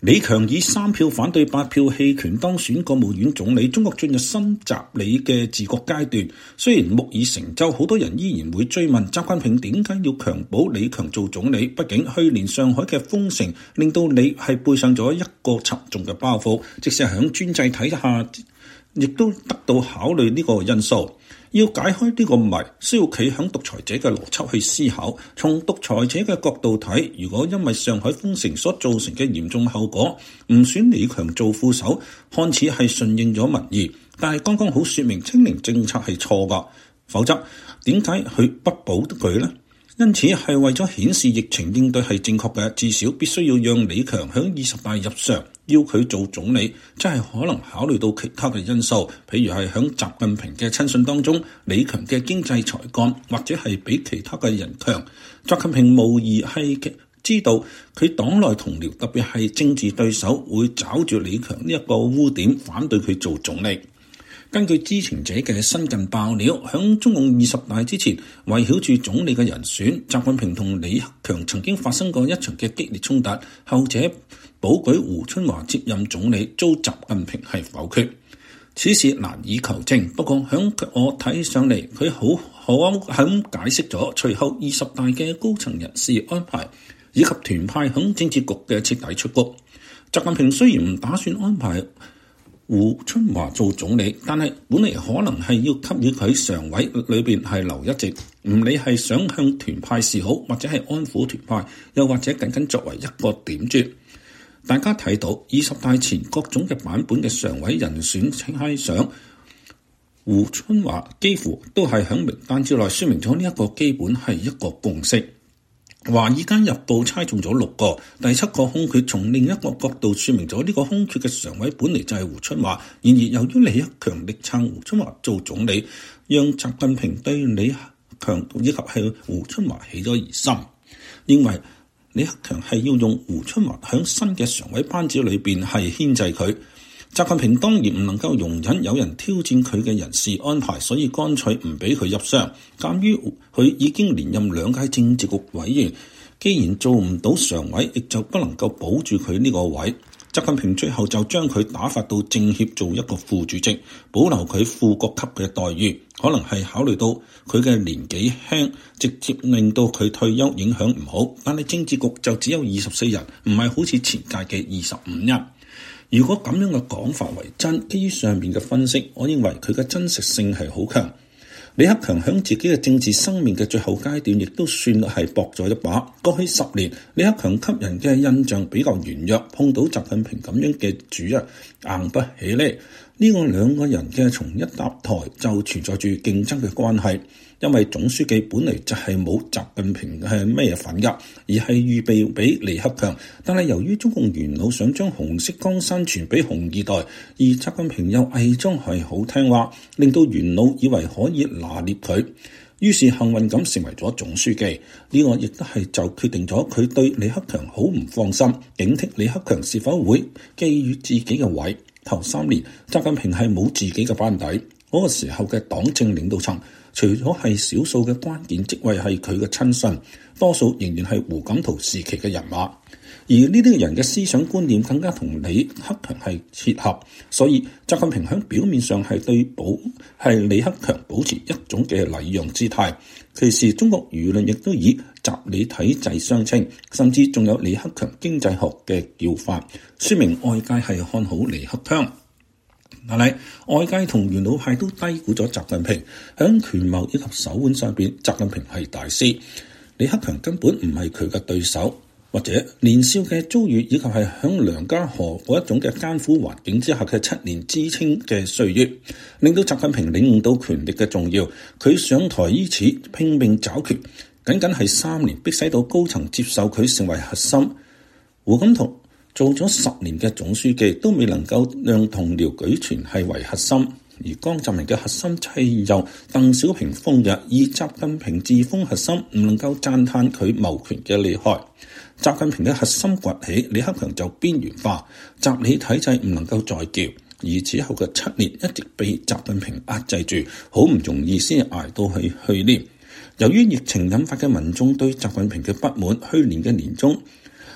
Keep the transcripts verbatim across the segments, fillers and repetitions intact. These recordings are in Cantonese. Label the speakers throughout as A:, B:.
A: 李強以三票反對八票棄權當選國務院總理，中國進入新習李嘅治國階段。雖然木已成舟，好多人依然會追問習近平點解要強保李強做總理。畢竟去年上海嘅封城令到李係背上咗一個沉重嘅包袱，即使係響專制體下，亦都得到考慮呢個因素。要解開呢個謎，需要企響獨裁者嘅邏輯去思考。從獨裁者嘅角度睇，如果因為上海封城所造成嘅嚴重後果，唔選李強做副手，看似係順應咗民意，但係剛剛好說明清零政策係錯㗎。否則點解佢不保佢呢？因此係為咗顯示疫情應對係正確嘅，至少必須要讓李強響二十大入常，要佢做總理，真係可能考慮到其他嘅因素，譬如係響習近平嘅親信當中，李強嘅經濟才幹或者係比其他嘅人強。習近平無疑係知道佢黨內同僚，特別係政治對手會抓住李強呢一個污點，反對佢做總理。根據知情者嘅新近爆料，響中共二十大之前，圍繞住總理嘅人選，習近平同李克強曾經發生過一場嘅激烈衝突，後者保舉胡春華接任總理，遭習近平係否決。此事難以求證，不過響我睇上嚟，佢好好咁解釋咗隨後二十大嘅高層人事安排，以及團派響政治局嘅徹底出局。習近平雖然唔打算安排胡春華做總理，但係本嚟可能係要給予佢常委裏邊係留一席，唔理係想向團派示好，或者係安撫團派，又或者僅僅作為一個點綴。大家睇到二十大前各種嘅版本嘅常委人選猜想，胡春華幾乎都係響名單之內，說明咗呢一個基本係一個共識。華爾街日報猜中咗六個，第七個空缺從另一個角度說明咗呢個空缺嘅常委本嚟就係胡春華。然而由於李克強力撐胡春華做總理，讓習近平對李克強以及係胡春華起咗疑心，認為李克強係要用胡春華響新嘅常委班子裏邊係牽制佢。習近平當然唔能夠容忍有人挑戰佢嘅人事安排，所以乾脆唔俾佢入相。鑑於佢已經連任兩屆政治局委員，既然做唔到常委，亦就不能夠保住佢呢個位。習近平最後就將佢打發到政協做一個副主席，保留佢副國級嘅待遇。可能係考慮到佢嘅年紀輕，直接令到佢退休影響唔好。但係政治局就只有二十四人，唔係好似前屆嘅二十五人。如果咁樣嘅講法為真，基於上面嘅分析，我認為佢嘅真實性係好強。李克強響自己嘅政治生命嘅最後階段，亦都算係搏咗一把。過去十年，李克強給人嘅印象比較軟弱，碰到習近平咁樣嘅主啊，硬不起嚟。呢個兩個人嘅從一搭台就存在住競爭嘅關係，因為總書記本嚟就係冇習近平係咩份㗎，而係預備俾李克強。但係由於中共元老想將紅色江山傳俾紅二代，而習近平又偽裝係好聽話，令到元老以為可以拿捏佢，於是幸運咁成為咗總書記。呢個亦都係就決定咗佢對李克強好唔放心，警惕李克強是否會覬覦自己嘅位。頭三年，習近平係冇自己嘅班底，嗰個時候嘅黨政領導層，除咗係少數嘅關鍵職位係佢嘅親信，多數仍然係胡錦濤時期嘅人馬。而呢啲人嘅思想觀念更加同李克強係切合，所以習近平喺表面上係對保係李克強保持一種嘅禮讓姿態。其實中國輿論亦都以習李體制相稱，甚至仲有李克強經濟學嘅叫法，說明外界係看好李克強。但係外界同元老派都低估咗習近平喺權謀以及手腕上邊，習近平係大師，李克強根本唔係佢嘅對手。或者年少嘅遭遇，以及係響梁家河嗰一種嘅艱苦環境之下嘅七年知青嘅歲月，令到習近平領悟到權力嘅重要。佢上台於此拼命抓權，僅僅係三年，逼使到高層接受佢成為核心。胡錦濤做咗十年嘅總書記，都未能夠讓同僚舉權係為核心。而江澤民嘅核心係由鄧小平封嘅，而習近平自封核心，唔能夠讚嘆佢謀權嘅厲害。習近平嘅核心崛起，李克強就邊緣化，習李體制唔能夠再叫。而此後嘅七年一直被習近平壓制住，好唔容易先捱到去去年。由於疫情引發嘅民眾對習近平嘅不滿，去年嘅年中，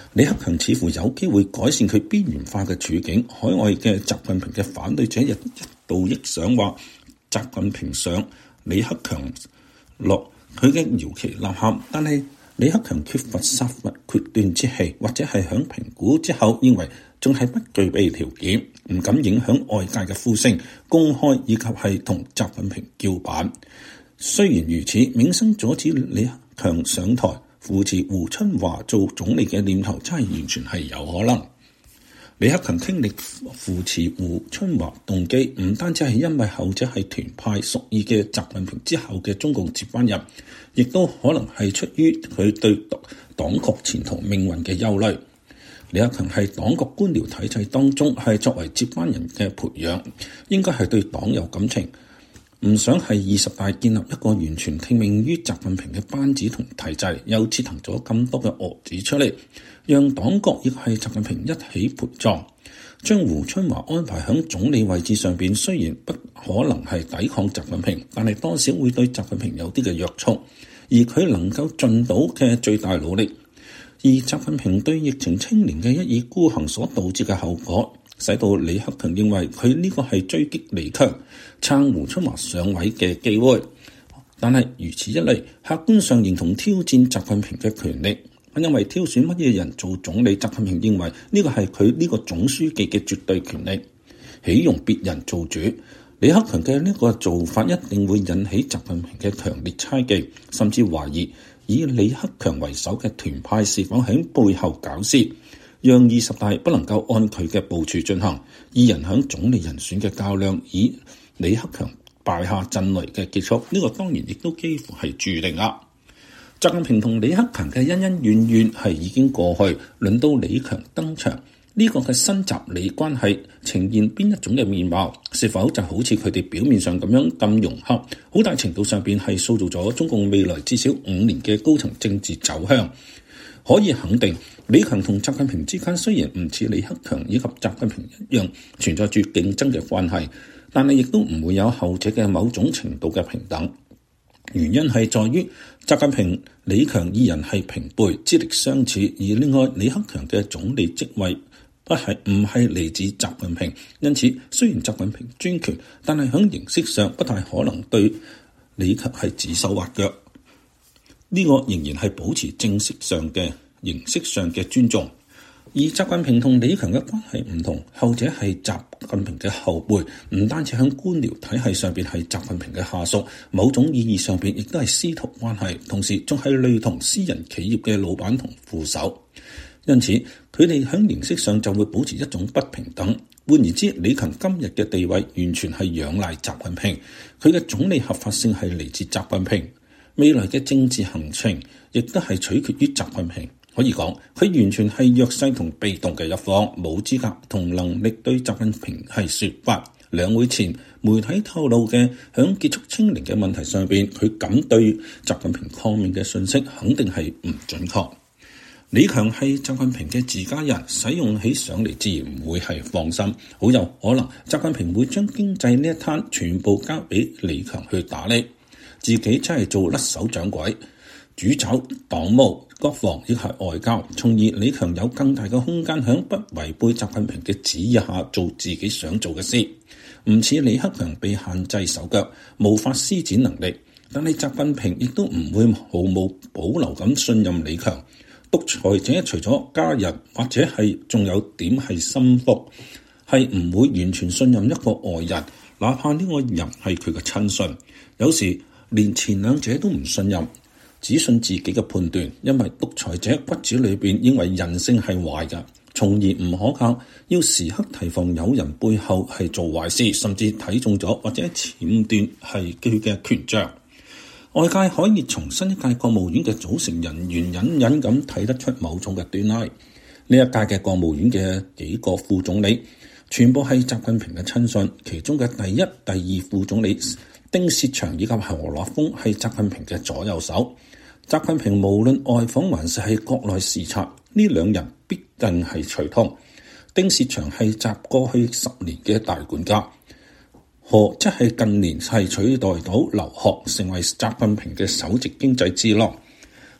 A: 李克強似乎有機會改善佢邊緣化嘅處境。海外嘅習近平嘅反對者亦一度臆想話，習近平上，李克強落，佢嘅搖旗吶喊。但係李克強缺乏殺伐決斷之氣，或者係響評估之後認為仲係不具備條件，唔敢影響外界嘅呼聲，公開以及係同習近平叫板。雖然如此，冥生阻止李克強上台扶持胡春華做總理嘅念頭真係完全係有可能。李克強傾力扶持胡春華動機唔單止係因為後者係團派屬意嘅習近平之後嘅中共接班人，亦都可能係出於佢對黨國前途命運嘅憂慮。李克強係黨國官僚體制當中係作為接班人嘅培養，應該係對黨有感情，唔想係二十大建立一個完全聽命於習近平嘅班子同體制，又折騰咗咁多嘅蛾子出嚟，讓黨國亦係習近平一起陪葬。將胡春華安排喺總理位置上邊，雖然不可能係抵抗習近平，但係多少會對習近平有啲嘅約束，而佢能夠盡到嘅最大努力。而習近平對疫情清零嘅一意孤行所導致嘅後果，使到李克強認為佢呢個係追擊李強、撐胡春華上位嘅機會。但係如此一嚟，客觀上認同挑戰習近平嘅權力，因為挑選乜嘢人做總理，習近平認為呢個係佢呢個總書記嘅絕對權力，豈容別人做主？李克強嘅呢個做法一定會引起習近平嘅強烈猜忌，甚至懷疑以李克強為首嘅團派是否喺背後搞事，讓二十大不能夠按佢嘅部署進行。二人響總理人選嘅較量以李克強敗下陣來嘅結束，呢、這個當然亦都幾乎係注定啦。習近平同李克強嘅恩恩怨怨係已經過去，輪到李強登場，呢、這個嘅新習李關係呈現邊一種嘅面貌？是否就好似佢哋表面上咁樣咁融洽？好大程度上邊係塑造咗中共未來至少五年嘅高層政治走向。可以肯定，李強同習近平之間雖然唔似李克強以及習近平一樣存在住競爭嘅關係，但係亦都唔會有後者嘅某種程度嘅平等。原因係在於習近平、李強二人係平輩，資歷相似，而另外李克強嘅總理職位不係唔係嚟自習近平，因此雖然習近平專權，但係喺形式上不太可能對李強係指手畫腳。呢、這個仍然係保持正式上嘅形式上嘅尊重。而習近平同李強嘅關係唔同，後者係習近平嘅後輩，唔單止喺官僚體系上邊係習近平嘅下屬，某種意義上邊亦都係師徒關係，同時仲係類同私人企業嘅老闆同副手。因此，佢哋喺形式上就會保持一種不平等。換言之，李強今日嘅地位完全係仰賴習近平，佢嘅總理合法性係嚟自習近平，未來嘅政治行程亦都係取決於習近平。可以講，佢完全係弱勢同被動嘅一方，冇資格同能力對習近平係說法。兩會前媒體透露嘅響結束清零嘅問題上邊，佢敢對習近平抗命嘅信息肯定係唔準確。李強係習近平嘅自家人，使用起上嚟自然唔會係放心，好有可能習近平會將經濟呢一攤全部交俾李強去打理，自己真係做甩手掌櫃，主找黨務、國防亦係外交，從而李強有更大嘅空間響不違背習近平嘅旨意下做自己想做嘅事，唔似李克強被限制手腳，無法施展能力。但係習近平亦都唔會毫無保留咁信任李強。獨裁者除咗家人或者係仲有點係心腹，係唔會完全信任一個外人，哪怕呢個人係佢嘅親信。有時連前兩者都唔信任，只信自己嘅判斷，因為獨裁者骨子裏邊認為人性係壞嘅，從而唔可靠，要時刻提防有人背後係做壞事，甚至睇中咗或者僭斷係佢嘅權杖。外界可以從新一屆國務院嘅組成人員隱隱咁睇得出某種嘅端倪。呢一屆嘅國務院嘅幾個副總理全部係習近平嘅親信，其中嘅第一、第二副總理丁薛祥以及何立峰係習近平嘅左右手。習近平無論外訪還是係國內視察，呢兩人必定係隨同。丁薛祥係習過去十年嘅大管家，何即係近年係取代到劉鶴成為習近平嘅首席經濟智囊。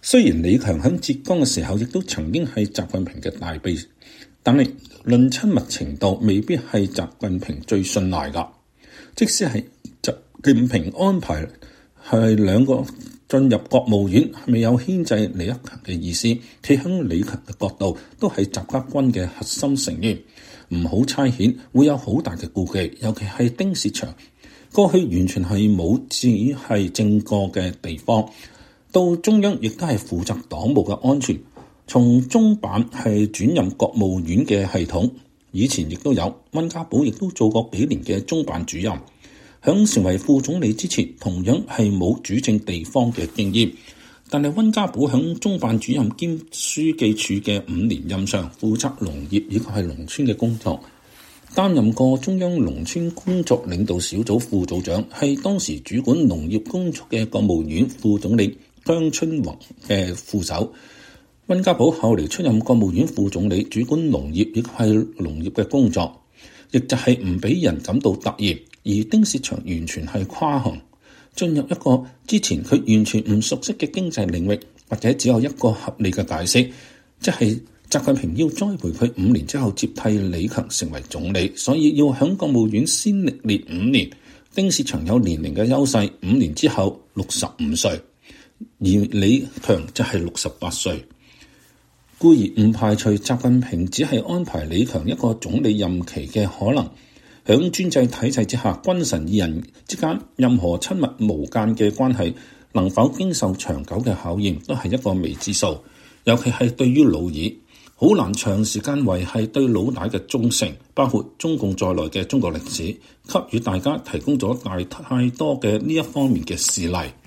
A: 雖然李強喺浙江嘅時候亦都曾經係習近平嘅大秘，但係論親密程度未必係習近平最信賴㗎。即使係習近平安排係兩個進入國務院，未有牽制李克強嘅意思，企喺李強嘅角度都係習家軍嘅核心成員，唔好差遣會有好大嘅顧忌。尤其係丁薛祥過去完全係冇只係正過嘅地方，到中央亦都係負責黨務嘅安全，從中辦係轉任國務院嘅系統。以前亦都有溫家寶亦都做過幾年嘅中辦主任，響成為副總理之前同樣係冇主政地方嘅經驗，但係溫家寶響中辦主任兼書記處嘅五年任上，負責農業亦係農村嘅工作，擔任過中央農村工作領導小組副組長，係當時主管農業工作嘅國務院副總理姜春宏嘅副手。溫家寶後嚟出任國務院副總理，主管農業亦係農業嘅工作，亦就係唔俾人感到突然。而丁薛祥完全係跨行，進入一個之前佢完全唔熟悉嘅經濟領域，或者只有一個合理嘅解釋，即係習近平要栽培佢五年之後接替李強成為總理，所以要響國務院先歷練五年。丁薛祥有年齡嘅優勢，五年之後六十五歲，而李強就係六十八歲。固然唔排除習近平只係安排李強一個總理任期嘅可能，響專制體制之下，君臣二人之間任何親密無間嘅關係能否經受長久嘅考驗，都係一個未知數。尤其係對於老二，好難長時間維繫對老大嘅忠誠。包括中共在內嘅中國歷史，給予大家提供咗大太多嘅呢一方面嘅事例。